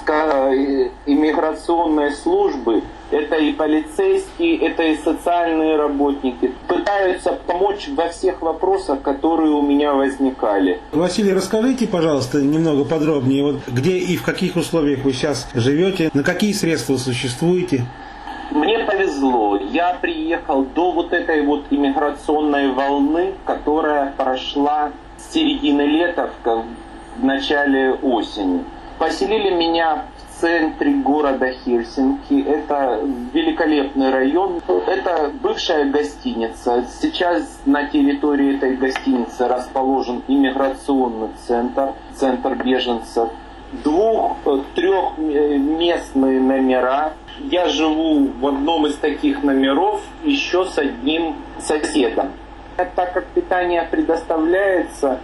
финской иммиграционной службы. Это и полицейские, это и социальные работники. Пытаются помочь во всех вопросах, которые у меня возникали. Василий, расскажите, пожалуйста, немного подробнее, вот где и в каких условиях вы сейчас живете, на какие средства существуете? Мне повезло. Я приехал до вот этой вот иммиграционной волны, которая прошла с середины лета в начале осени. Поселили меня в центре города Хельсинки. Это великолепный район. Это бывшая гостиница. Сейчас на территории этой гостиницы расположен иммиграционный центр, центр беженцев. Двух, трехместные номера. Я живу в одном из таких номеров еще с одним соседом. Так как питание предоставляется,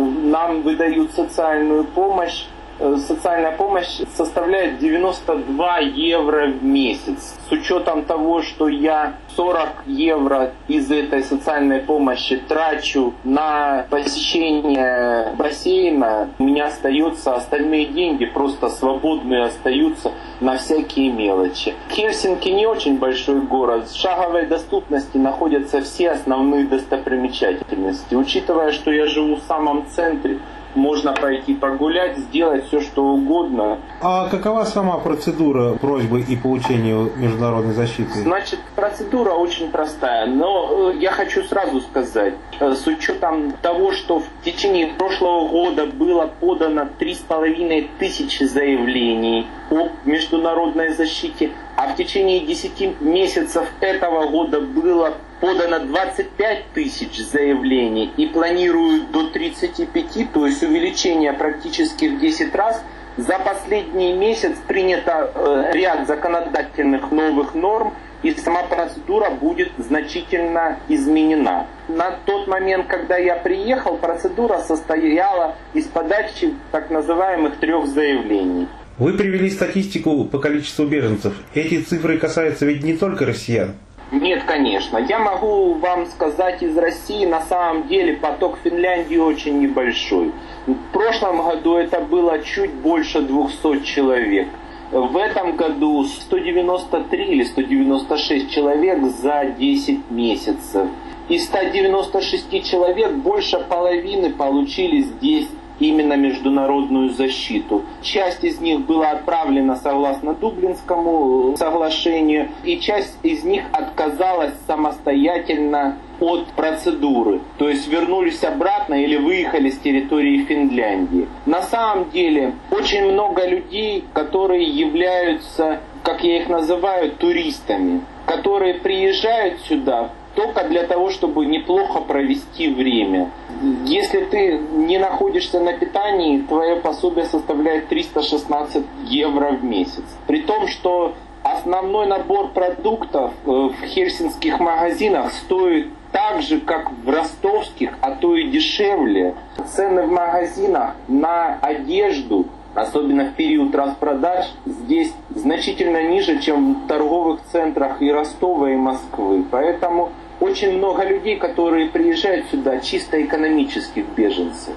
нам выдают социальную помощь. Социальная помощь составляет девяносто два евро в месяц. С учетом того, что я сорок евро из этой социальной помощи трачу на посещение бассейна, у меня остается остальные деньги, просто свободные остаются на всякие мелочи. Хельсинки не очень большой город. В шаговой доступности находятся все основные достопримечательности. Учитывая, что я живу в самом центре, можно пойти погулять, сделать все, что угодно. А какова сама процедура просьбы и получения международной защиты? Значит, процедура очень простая, но я хочу сразу сказать, с учетом того, что в течение прошлого года было подано три с половиной тысячи заявлений о международной защите, а в течение десяти месяцев этого года было подано двадцать пять тысяч заявлений и планируют до тридцати пяти, то есть увеличение практически в десять раз. За последний месяц принято э, ряд законодательных новых норм, и сама процедура будет значительно изменена. На тот момент, когда я приехал, процедура состояла из подачи так называемых трех заявлений. Вы привели статистику по количеству беженцев. Эти цифры касаются ведь не только россиян. Нет, конечно. Я могу вам сказать, из России на самом деле поток в Финляндию очень небольшой. В прошлом году это было чуть больше двухсот человек. В этом году сто девяносто три или сто девяносто шесть человек за десять месяцев. Из ста девяноста шести человек больше половины получили здесь именно международную защиту. Часть из них была отправлена согласно Дублинскому соглашению, и часть из них отказалась самостоятельно от процедуры, то есть вернулись обратно или выехали с территории Финляндии. На самом деле очень много людей, которые являются, как я их называю, туристами, которые приезжают сюда только для того, чтобы неплохо провести время. Если ты не находишься на питании, твое пособие составляет триста шестнадцать евро в месяц. При том, что основной набор продуктов в хельсинских магазинах стоит так же, как в ростовских, а то и дешевле. Цены в магазинах на одежду, особенно в период распродаж, здесь значительно ниже, чем в торговых центрах и Ростова, и Москвы. Поэтому очень много людей, которые приезжают сюда, чисто экономических беженцев.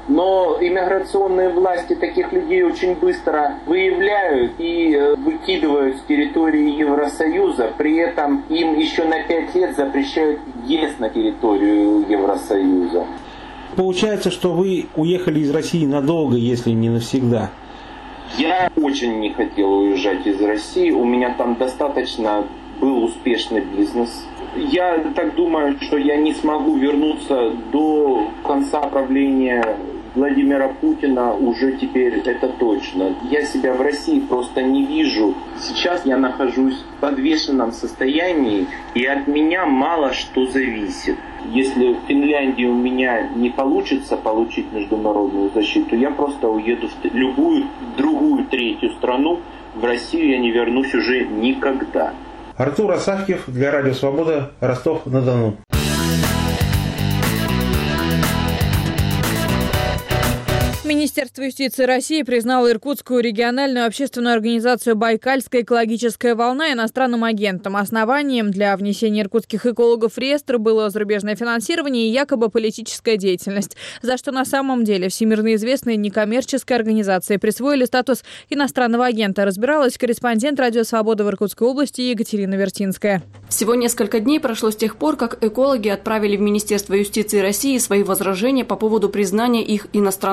Но иммиграционные власти таких людей очень быстро выявляют и выкидывают с территории Евросоюза. При этом им еще на пять лет запрещают въезд на территорию Евросоюза. Получается, что вы уехали из России надолго, если не навсегда. Я очень не хотел уезжать из России. У меня там достаточно был успешный бизнес. Я так думаю, что я не смогу вернуться до конца правления Владимира Путина уже теперь, это точно. Я себя в России просто не вижу. Сейчас я нахожусь в подвешенном состоянии, и от меня мало что зависит. Если в Финляндии у меня не получится получить международную защиту, я просто уеду в любую другую третью страну. В Россию я не вернусь уже никогда. Артур Асафьев для Радио Свобода, Ростов-на-Дону. Министерство юстиции России признало Иркутскую региональную общественную организацию «Байкальская экологическая волна» иностранным агентом. Основанием для внесения иркутских экологов в реестр было зарубежное финансирование и якобы политическая деятельность, за что на самом деле всемирно известные некоммерческие организации присвоили статус иностранного агента. Разбиралась корреспондент Радио Свобода в Иркутской области Екатерина Вертинская. Всего несколько дней прошло с тех пор, как экологи отправили в Министерство юстиции России свои возражения по поводу признания их иностранными агентами.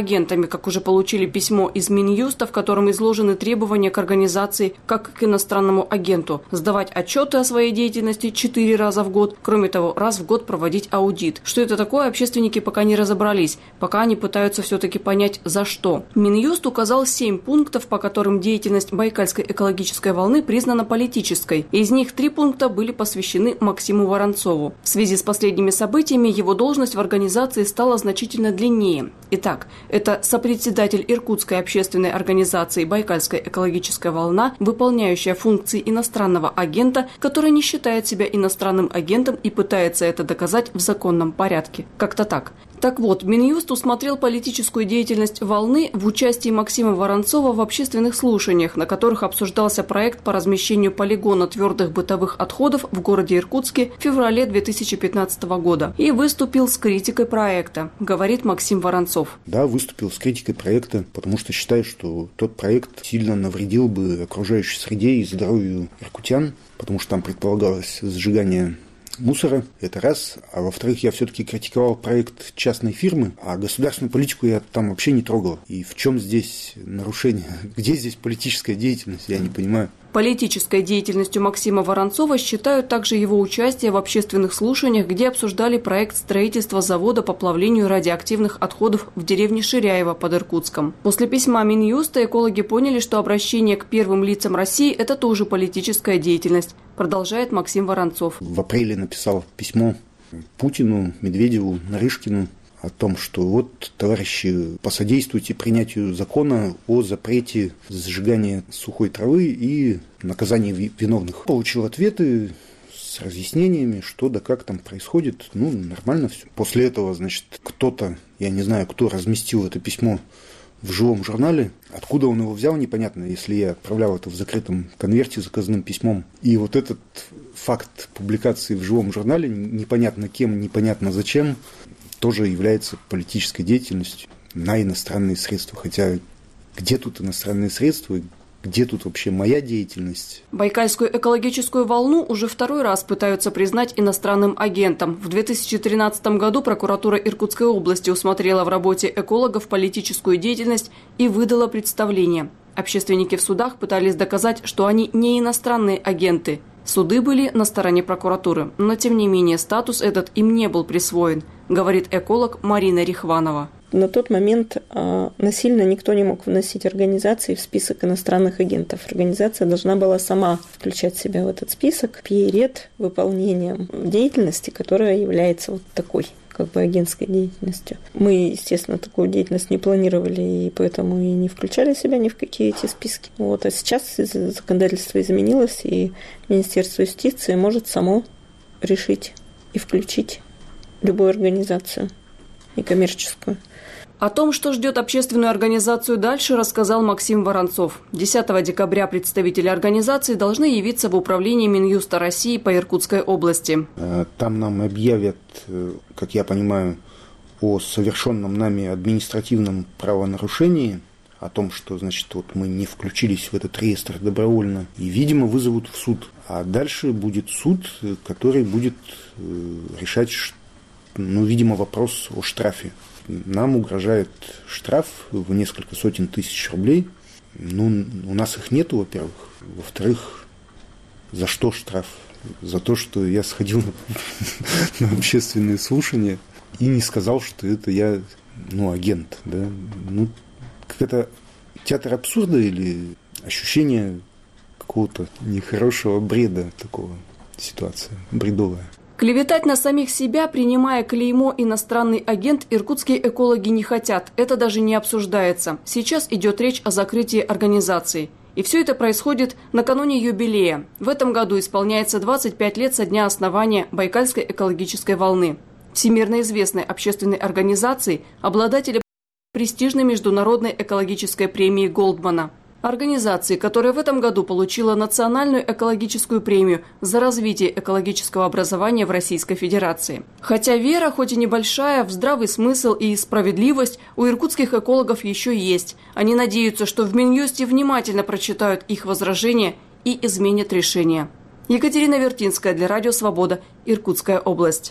агентами, как уже получили письмо из Минюста, в котором изложены требования к организации как к иностранному агенту. Сдавать отчеты о своей деятельности четыре раза в год. Кроме того, раз в год проводить аудит. Что это такое, общественники пока не разобрались. Пока они пытаются все-таки понять, за что. Минюст указал семь пунктов, по которым деятельность Байкальской экологической волны признана политической. Из них три пункта были посвящены Максиму Воронцову. В связи с последними событиями его должность в организации стала значительно длиннее. Итак, это сопредседатель Иркутской общественной организации «Байкальская экологическая волна», выполняющая функции иностранного агента, который не считает себя иностранным агентом и пытается это доказать в законном порядке. Как-то так. Так вот, Минюст усмотрел политическую деятельность «Волны» в участии Максима Воронцова в общественных слушаниях, на которых обсуждался проект по размещению полигона твердых бытовых отходов в городе Иркутске в феврале две тысячи пятнадцатого года. И выступил с критикой проекта, говорит Максим Воронцов. Да, выступил с критикой проекта, потому что считаю, что тот проект сильно навредил бы окружающей среде и здоровью иркутян, потому что там предполагалось сжигание мусора, это раз. А во-вторых, я все-таки критиковал проект частной фирмы, а государственную политику я там вообще не трогал. И в чем здесь нарушение? Где здесь политическая деятельность? Я не понимаю. Политической деятельностью Максима Воронцова считают также его участие в общественных слушаниях, где обсуждали проект строительства завода по плавлению радиоактивных отходов в деревне Ширяево под Иркутском. После письма Минюста экологи поняли, что обращение к первым лицам России – это тоже политическая деятельность, продолжает Максим Воронцов. В апреле написал письмо Путину, Медведеву, Нарышкину о том, что вот, товарищи, посодействуйте принятию закона о запрете сжигания сухой травы и наказании виновных. Получил ответы с разъяснениями, что да как там происходит. Ну, нормально все. После этого, значит, кто-то, я не знаю, кто разместил это письмо в живом журнале. Откуда он его взял, непонятно, если я отправлял это в закрытом конверте заказным письмом. И вот этот факт публикации в живом журнале, непонятно кем, непонятно зачем, тоже является политической деятельностью на иностранные средства. Хотя где тут иностранные средства, где тут вообще моя деятельность? Байкальскую экологическую волну уже второй раз пытаются признать иностранным агентом. В две тысячи тринадцатом году прокуратура Иркутской области усмотрела в работе экологов политическую деятельность и выдала представление. Общественники в судах пытались доказать, что они не иностранные агенты. Суды были на стороне прокуратуры, но тем не менее статус этот им не был присвоен, говорит эколог Марина Рихванова. На тот момент а, насильно никто не мог вносить организации в список иностранных агентов. Организация должна была сама включать себя в этот список перед выполнением деятельности, которая является вот такой, как бы агентской деятельностью. Мы, естественно, такую деятельность не планировали, и поэтому и не включали себя ни в какие эти списки. Вот. А сейчас законодательство изменилось, и Министерство юстиции может само решить и включить любую организацию некоммерческую. О том, что ждет общественную организацию дальше, рассказал Максим Воронцов. десятого декабря представители организации должны явиться в управление Минюста России по Иркутской области. Там нам объявят, как я понимаю, о совершенном нами административном правонарушении, о том, что, значит, вот мы не включились в этот реестр добровольно, и, видимо, вызовут в суд. А дальше будет суд, который будет решать, ну, видимо, вопрос о штрафе. Нам угрожает штраф в несколько сотен тысяч рублей. Ну, у нас их нету, во-первых. Во-вторых, за что штраф? За то, что я сходил на, на общественные слушания и не сказал, что это я, ну, агент. Да? Ну, как-то театр абсурда или ощущение какого-то нехорошего бреда, такого ситуация бредовая. Клеветать на самих себя, принимая клеймо «иностранный агент», иркутские экологи не хотят. Это даже не обсуждается. Сейчас идет речь о закрытии организации. И все это происходит накануне юбилея. В этом году исполняется двадцать пять лет со дня основания Байкальской экологической волны. Всемирно известной общественной организации, обладателя престижной международной экологической премии Голдмана. Организации, которая в этом году получила национальную экологическую премию за развитие экологического образования в Российской Федерации. Хотя вера, хоть и небольшая, в здравый смысл и справедливость у иркутских экологов еще есть. Они надеются, что в Минюсте внимательно прочитают их возражения и изменят решение. Екатерина Вертинская для Радио Свобода, Иркутская область.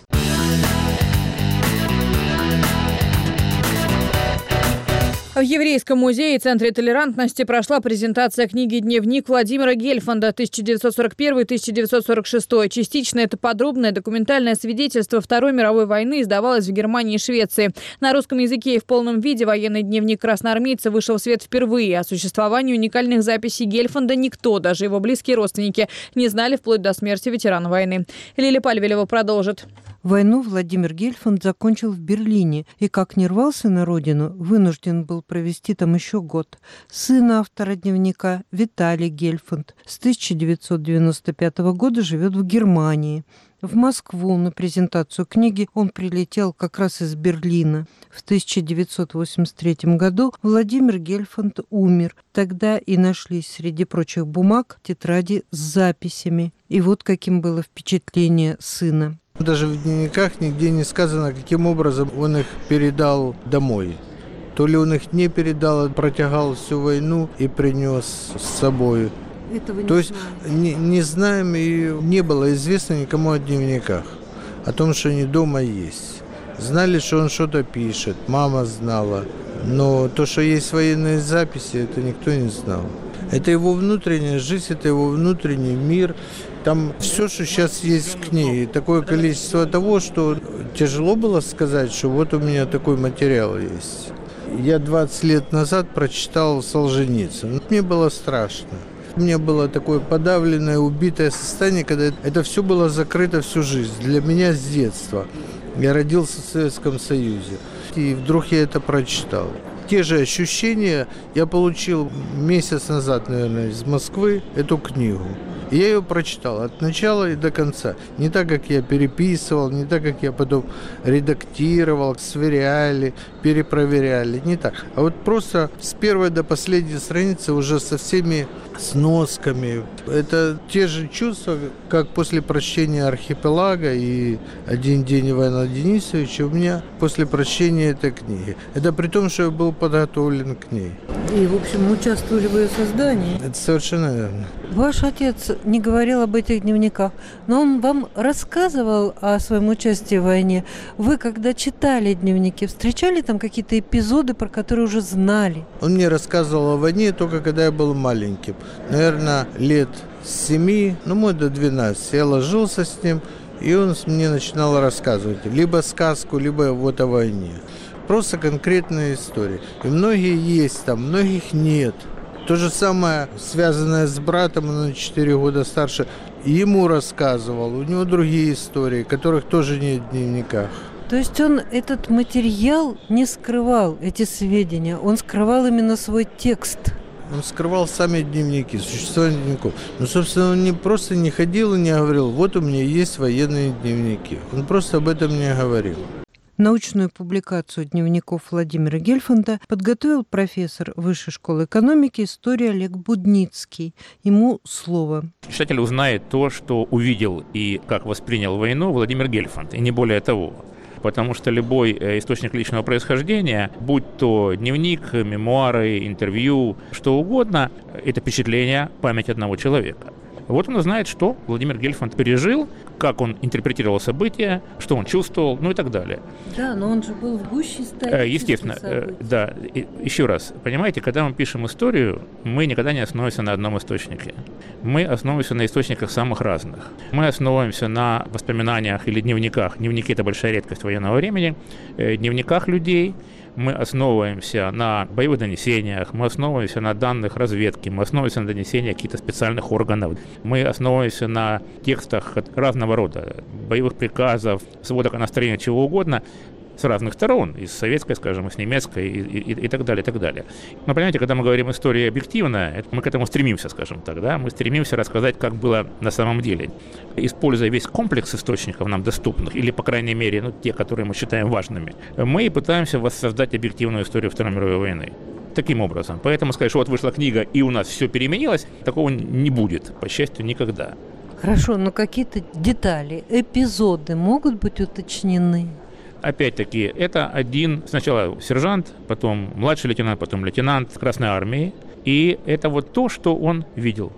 В Еврейском музее и Центре толерантности прошла презентация книги «Дневник Владимира Гельфанда тысяча девятьсот сорок первый — тысяча девятьсот сорок шестой». Частично это подробное документальное свидетельство Второй мировой войны издавалось в Германии и Швеции. На русском языке и в полном виде военный дневник красноармейца вышел в свет впервые. О существовании уникальных записей Гельфанда никто, даже его близкие родственники, не знали вплоть до смерти ветерана войны. Лилия Пальвелева продолжит. Войну Владимир Гельфанд закончил в Берлине и, как не рвался на родину, вынужден был провести там еще год. Сын автора дневника Виталий Гельфанд с тысяча девятьсот девяносто пятого года живет в Германии. В Москву на презентацию книги он прилетел как раз из Берлина. В тысяча девятьсот восемьдесят третьем году Владимир Гельфанд умер. Тогда и нашлись среди прочих бумаг тетради с записями. И вот каким было впечатление сына. Даже в дневниках нигде не сказано, каким образом он их передал домой. То ли он их не передал, а протягал всю войну и принес с собой. Этого не То есть знаем. Не, не знаем, и не было известно никому о дневниках, о том, что они дома есть. Знали, что он что-то пишет, мама знала, но то, что есть военные записи, это никто не знал. Это его внутренняя жизнь, это его внутренний мир. Там все, что сейчас есть в книге, такое количество того, что тяжело было сказать, что вот у меня такой материал есть. Я двадцать лет назад прочитал Солженицына. Мне было страшно. У меня было такое подавленное, убитое состояние, когда это все было закрыто всю жизнь. Для меня с детства. Я родился в Советском Союзе. И вдруг я это прочитал. Те же ощущения я получил месяц назад, наверное, из Москвы, эту книгу. И я ее прочитал от начала и до конца. Не так, как я переписывал, не так, как я потом редактировал, сверяли, перепроверяли. Не так. А вот просто с первой до последней страницы уже со всеми сносками. Это те же чувства, как после прочтения «Архипелага» и «Один день Ивана Денисовича» у меня после прочтения этой книги. Это при том, что я был подготовлен к ней. И, в общем, участвовали в ее создании. Это совершенно верно. Ваш отец не говорил об этих дневниках, но он вам рассказывал о своем участии в войне. Вы, когда читали дневники, встречали там какие-то эпизоды, про которые уже знали? Он мне рассказывал о войне только когда я был маленьким. Наверное, лет с семи, ну, может, до двенадцати. Я ложился с ним, и он мне начинал рассказывать либо сказку, либо вот о войне. Просто конкретные истории. И многие есть там, многих нет. То же самое, связанное с братом, он на четыре года старше, ему рассказывал. У него другие истории, которых тоже нет в дневниках. То есть он этот материал не скрывал, эти сведения, он скрывал именно свой текст. Он скрывал сами дневники, существование дневников. Но, собственно, он не просто не ходил и не говорил, вот у меня есть военные дневники. Он просто об этом не говорил. Научную публикацию дневников Владимира Гельфанда подготовил профессор Высшей школы экономики истории Олег Будницкий. Ему слово. Читатель узнает то, что увидел и как воспринял войну Владимир Гельфанд, и не более того. Потому что любой источник личного происхождения, будь то дневник, мемуары, интервью, что угодно, это впечатление, память одного человека. Вот он знает, что Владимир Гельфанд пережил, как он интерпретировал события, что он чувствовал, ну и так далее. Да, но он же был в гуще истории. Естественно, да. Еще раз, понимаете, когда мы пишем историю, мы никогда не основываемся на одном источнике. Мы основываемся на источниках самых разных. Мы основываемся на воспоминаниях или дневниках. Дневники – это большая редкость военного времени. Дневниках людей. Мы основываемся на боевых донесениях, мы основываемся на данных разведки, мы основываемся на донесениях каких-то специальных органов, мы основываемся на текстах разного рода, боевых приказов, сводок о настроении, чего угодно, с разных сторон, из советской, скажем, из немецкой и, и, и так далее, и так далее. Но, понимаете, когда мы говорим история объективная, мы к этому стремимся, скажем так, да, мы стремимся рассказать, как было на самом деле. Используя весь комплекс источников нам доступных, или, по крайней мере, ну, те, которые мы считаем важными, мы пытаемся воссоздать объективную историю Второй мировой войны. Таким образом. Поэтому сказать, что вот вышла книга, и у нас все переменилось, такого не будет, по счастью, никогда. Хорошо, но какие-то детали, эпизоды могут быть уточнены? Опять-таки, это один, сначала сержант, потом младший лейтенант, потом лейтенант Красной Армии. И это вот то, что он видел.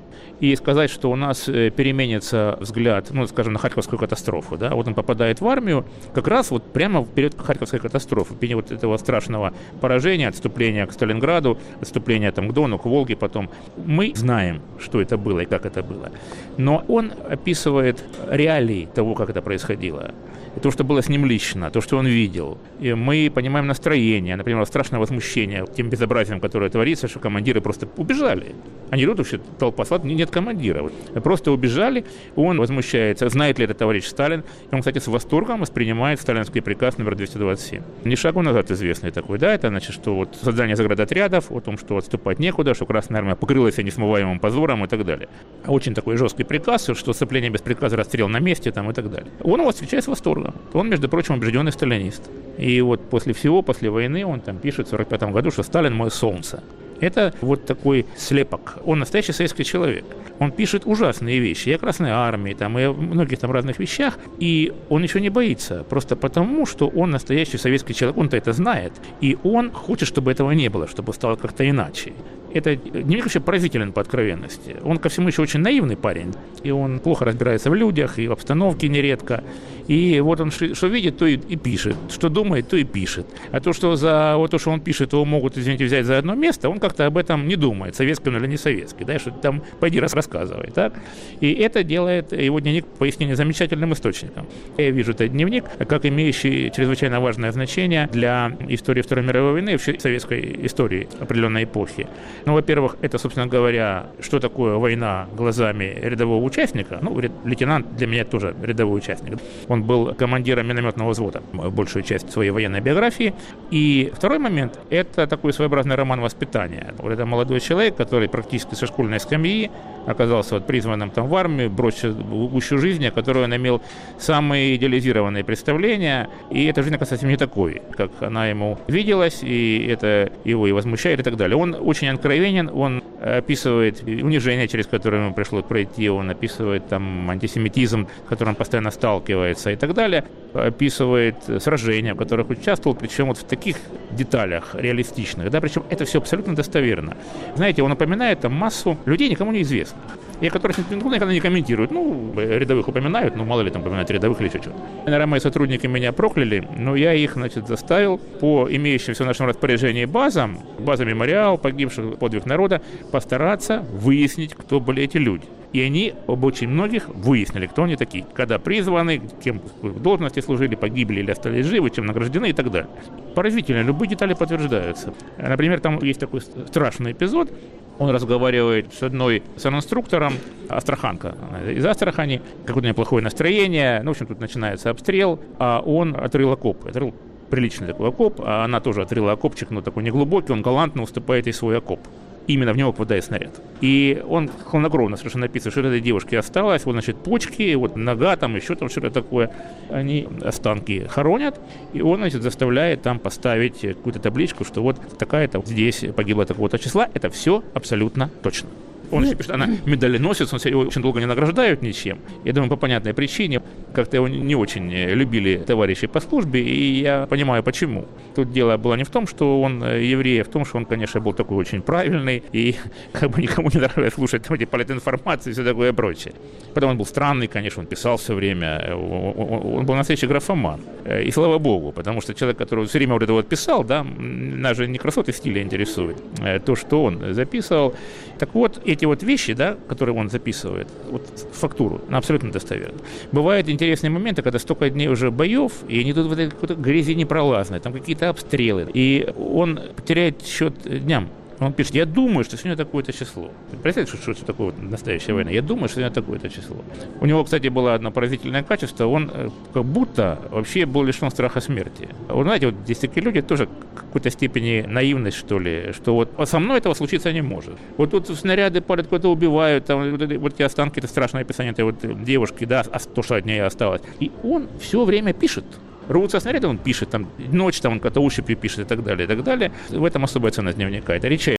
и сказать, что у нас переменится взгляд, ну, скажем, на Харьковскую катастрофу, да, вот он попадает в армию как раз вот прямо в период Харьковской катастрофы, в период вот этого страшного поражения, отступления к Сталинграду, отступления там к Дону, к Волге потом. Мы знаем, что это было и как это было, но он описывает реалии того, как это происходило. И то, что было с ним лично, то, что он видел. И мы понимаем настроение, например, страшное возмущение тем безобразием, которое творится, что командиры просто убежали. Они идут, вообще толпа солдат, нет командира. Просто убежали, он возмущается, знает ли это товарищ Сталин. И он, кстати, с восторгом воспринимает сталинский приказ номер двести двадцать семь. Не шагу назад известный такой, да, это значит, что вот создание заградотрядов, о том, что отступать некуда, что Красная Армия покрылась несмываемым позором и так далее. Очень такой жесткий приказ, что сцепление без приказа, расстрел на месте там и так далее. Он его встречает с восторгом. Он, между прочим, убежденный сталинист. И вот после всего, после войны, он там пишет в сорок пятом году, что Сталин мое солнце. Это вот такой слепок. Он настоящий советский человек. Он пишет ужасные вещи и о Красной Армии, там, и о многих там разных вещах, и он ничего не боится, просто потому, что он настоящий советский человек, он-то это знает, и он хочет, чтобы этого не было, чтобы стало как-то иначе. Это дневник вообще поразителен по откровенности. Он ко всему еще очень наивный парень, и он плохо разбирается в людях и в обстановке нередко. И вот он что видит, то и, и пишет, что думает, то и пишет. А то, что за вот то, что он пишет, его могут, извините, взять за одно место, он как-то об этом не думает, советский он или не советский, да, что там пойди раз рассказывай, так? И это делает его дневник, пояснение, замечательным источником. Я вижу этот дневник как имеющий чрезвычайно важное значение для истории Второй мировой войны и вообще советской истории определенной эпохи. Ну, во-первых, это, собственно говоря, что такое война глазами рядового участника. Ну, лейтенант для меня тоже рядовой участник. Он был командиром минометного взвода большую часть своей военной биографии. И второй момент – это такой своеобразный роман воспитания. Вот это молодой человек, который практически со школьной скамьи оказался вот призванным там в армию, бросил в гущу жизни, о которой он имел самые идеализированные представления. И эта жизнь, кстати, не такой, как она ему виделась, и это его и возмущает, и так далее. Он очень откровенен, он описывает унижение, через которое ему пришлось пройти, он описывает там антисемитизм, с которым он постоянно сталкивается и так далее, описывает сражения, в которых участвовал, причем вот в таких деталях реалистичных, да, причем это все абсолютно достоверно. Знаете, он упоминает там массу людей, никому не известных, и которых никогда не комментируют. Ну, рядовых упоминают, ну, мало ли там упоминают рядовых или что-то. Наверное, мои сотрудники меня прокляли, но я их, значит, заставил по имеющимся в нашем распоряжении базам, база «Мемориал», погибших, подвиг народа, постараться выяснить, кто были эти люди. И они об очень многих выяснили, кто они такие, когда призваны, кем в должности служили, погибли или остались живы, чем награждены и так далее. Поразительно, любые детали подтверждаются. Например, там есть такой страшный эпизод. Он разговаривает с одной санинструктором, астраханка из Астрахани, какое-то неплохое настроение, ну, в общем, тут начинается обстрел, а он отрыл окоп, отрыл приличный такой окоп, а она тоже отрыла окопчик, но такой неглубокий, он галантно уступает ей свой окоп. Именно в него попадает снаряд. И он хладнокровно совершенно описывает, что этой девушке осталось, вот, значит, почки, вот нога, там еще там что-то такое. Они останки хоронят, и он, значит, заставляет там поставить какую-то табличку, что вот такая-то здесь погибла такого-то числа. Это все абсолютно точно. Он еще пишет, она медаленосец, он его очень долго не награждают ничем. Я думаю, по понятной причине, как-то его не очень любили товарищи по службе, и я понимаю, почему. Тут дело было не в том, что он еврей, а в том, что он, конечно, был такой очень правильный, и как бы никому не нравилось слушать там эти политинформации и все такое прочее. Потом он был странный, конечно, он писал все время, он был настоящий графоман. И слава богу, потому что человек, который все время вот это вот писал, да, нас же не красоты стиля интересует, то, что он записывал. Так вот, эти вот вещи, да, которые он записывает, вот фактуру, абсолютно достоверно. Бывают интересные моменты, когда столько дней уже боев, и они тут в этой какой-то грязи непролазной, там какие-то обстрелы, и он теряет счет дням. Он пишет, я думаю, что сегодня такое-то число. Представляете, что, что такое вот настоящая война? Я думаю, что сегодня такое-то число. У него, кстати, было одно поразительное качество. Он как будто вообще был лишен страха смерти. Вы знаете, вот здесь такие люди тоже в какой-то степени наивность, что ли, что вот со мной этого случиться не может. Вот тут снаряды палят, кого-то убивают, там, вот, вот эти останки, это страшное описание этой вот девушки, да, а то, что от нее осталось. И он все время пишет. Рвутся снаряды, он пишет, там, ночь, там, он как-то ощупью пишет и так далее, и так далее. В этом особая ценность дневника. Это речь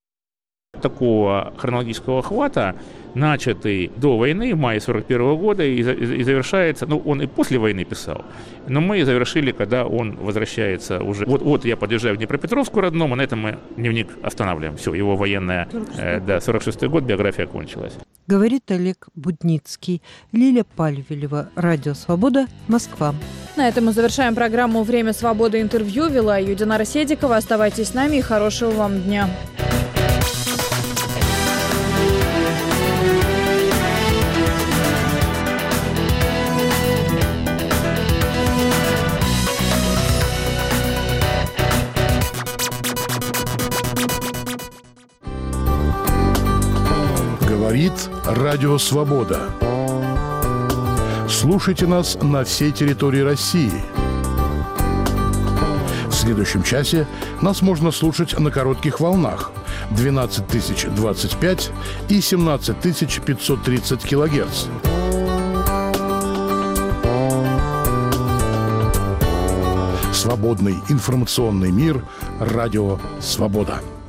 такого хронологического охвата, начатый до войны, в мае сорок первого года, и, и завершается, ну, он и после войны писал, но мы завершили, когда он возвращается уже. Вот, вот я подъезжаю к Днепропетровску родному, на этом мы дневник останавливаем. Все, его военная, э, да, сорок шестой год, биография кончилась. говорит Олег Будницкий. Лиля Пальвелева, Радио Свобода, Москва. На этом мы завершаем программу «Время свободы» интервью. Вела ее Динара Седикова. Оставайтесь с нами и хорошего вам дня. Говорит Радио Свобода. Слушайте нас на всей территории России. В следующем часе нас можно слушать на коротких волнах двенадцать тысяч двадцать пять и семнадцать тысяч пятьсот тридцать килогерц. Свободный информационный мир. Радио Свобода.